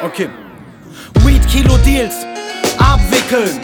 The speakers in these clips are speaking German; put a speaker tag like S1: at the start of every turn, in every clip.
S1: Okay. Weed Kilo Deals, abwickeln,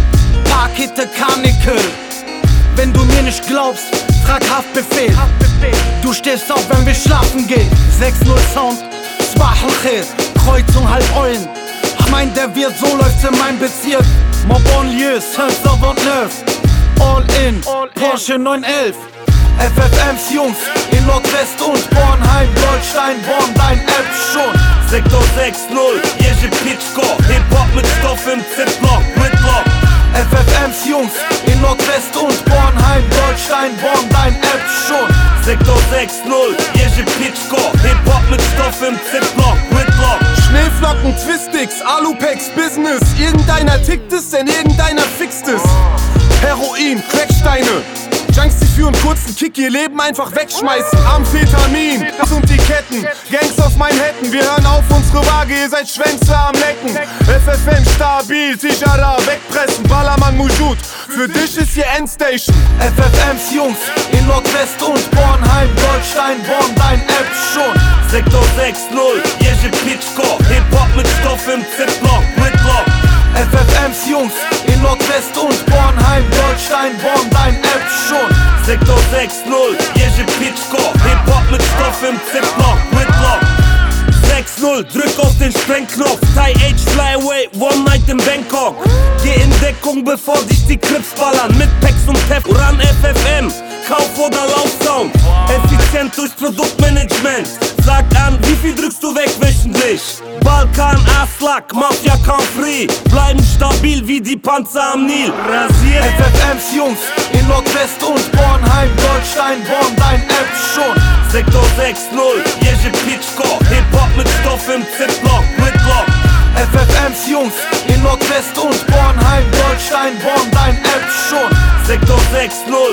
S1: Pakete Karnickel. Wenn du mir nicht glaubst, frag Haftbefehl. Du stehst auf, wenn wir schlafen gehen. 6-0 Sound, Swah al-Khair, Kreuzung halb Eulen. Mein der Wirt, so läuft's in meinem Bezirk. Mon Banlieue, Saint-Sauvant-Neuf. All in, Porsche 911. FFMs Jungs in Nordwest und Bornheim, Goldstein, Born, dein App schon.
S2: Sektor 6-0, Jerzy Pitschko, Hip-Hop mit Stoff im Ziplock, Whitlock.
S1: FFMs Jungs in Nordwest und Bornheim, Goldstein, Born, dein App schon.
S2: Sektor 6-0, Jerzy Pitschko, Hip-Hop mit Stoff im Ziplock, Whitlock.
S3: Schneeflocken, Twistix, Alupacks, Business. Irgendeiner tickt es, denn irgendeiner fixt es. Heroin, Cracksteine, Junks, die für einen kurzen Kick ihr Leben einfach wegschmeißen. Amphetamin, das und die Ketten, Gangs auf Manhattan. Wir hören auf unsere Waage, ihr seid Schwänze am Lecken. FFM stabil, Tijara, wegpressen, Ballermann Mujud. Für dich ist hier Endstation.
S1: FFMs Jungs in Nordwest und Bornheim, Goldstein, Born, dein App schon.
S2: Sektor 6-0, Jerzy Pitschko, Hip-Hop mit Stoff im Ziplock, Whitlock.
S1: FFMs Jungs in Nordwest und Bornheim, Goldstein, Born, dein App schon.
S2: Sektor 6-0, Jerzy Pitschko, Hip-Hop mit Stoff im Ziplock, Whitlock. 6-0, drück auf den Sprengknopf, Thai H Flyway, One Night in Bangkok. Geh in Deckung, bevor dich die Clips ballern, mit Packs und Tef, Uran FFM, Kauf- oder Laufsound. Effizient durch Produktmanagement, sag an, wie viel drückst du weg wöchentlich? Balkan, Aslak, Mafia, Free, bleiben stabil wie die Panzer am Nil. Rasiert
S1: FFMs Jungs in Nordwest und Bornheim, Goldstein, Born, dein App schon.
S2: Sektor 6-0, Jerzy Pitschko, Hip-Hop mit Stoff im Ziplock, Whitlock.
S1: FFMs Jungs in Nordwest und Bornheim, Goldstein, Born, dein App schon.
S2: Sektor 6-0,